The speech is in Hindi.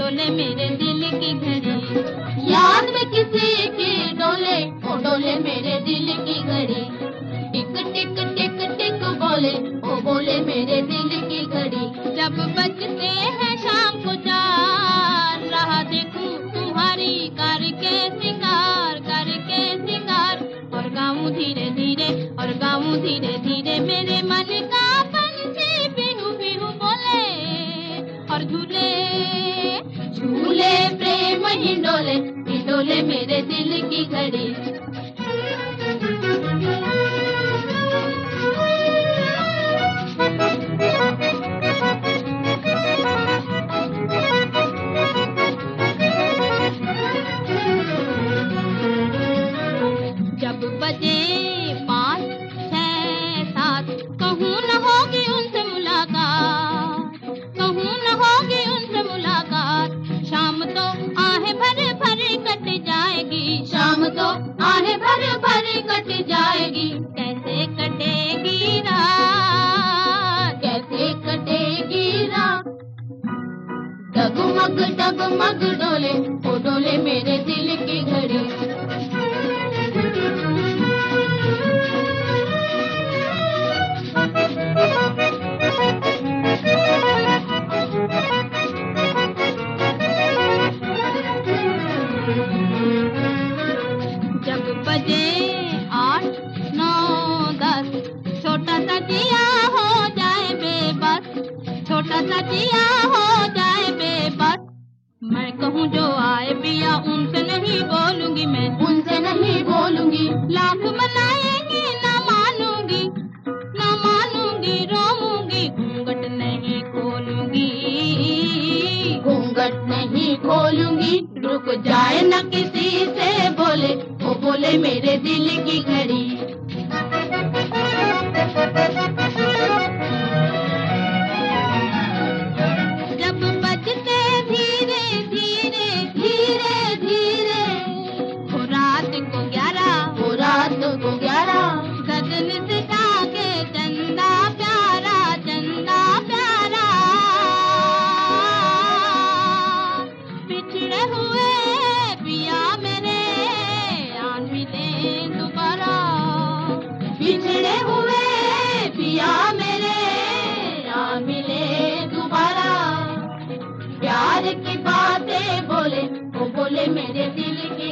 डोले मेरे दिल की घड़ी। याद में किसी की डोले, ओ डोले मेरे दिल की घड़ी। टिक टिक टिक टिक बोले, ओ बोले मेरे दिल की घड़ी। जब बजते हैं शाम को 4, राह देखूं तुम्हारी करके सिंगार, और गाऊं धीरे धीरे, और गाऊं धीरे धीरे मेरे मन का पंछी बिहू बिहू बोले, और झूले झूले प्रेम ही डोले मेरे दिल की घड़ी। जब बजे 5, 6, 7, कहूँ न होगी उनसे मुलाकात, कहूँ न होगी उनसे मुलाकात। शाम तो आहें भर भर कट जाएगी, शाम तो आहें भर भर कट जाएगी। कैसे कटेगी रात, कैसे कटेगी रात। डगमग डोले, ओ डोले मेरे दिल की घड़ी। जब बजे 8, 9, 10, छोटा सा जिया हो जाए बेबस, छोटा सा जिया हो जाए बेबस। मैं कहूँ जो आए पिया उनसे नहीं बोलूंगी, मैं उनसे नहीं बोलूंगी। लाख मनाएंगी ना मानूंगी, ना मानूंगी, रोऊंगी, घूंघट नहीं खोलूंगी, घूंघट नहीं खोलूंगी। रुक जाए न किसी से बोले, ओ बोले मेरे दिल की घड़ी। जब बजते धीरे धीरे धीरे धीरे, हो रात को 11, वो रात को 11, गगन से जाके चंदा प्यारा, चंदा प्यारा। बिछड़े हुए पिया मेरे आन मिले दोबारा, बिछड़े हुए पिया मेरे आ मिले दोबारा। प्यार की बातें बोले, वो बोले मेरे दिल की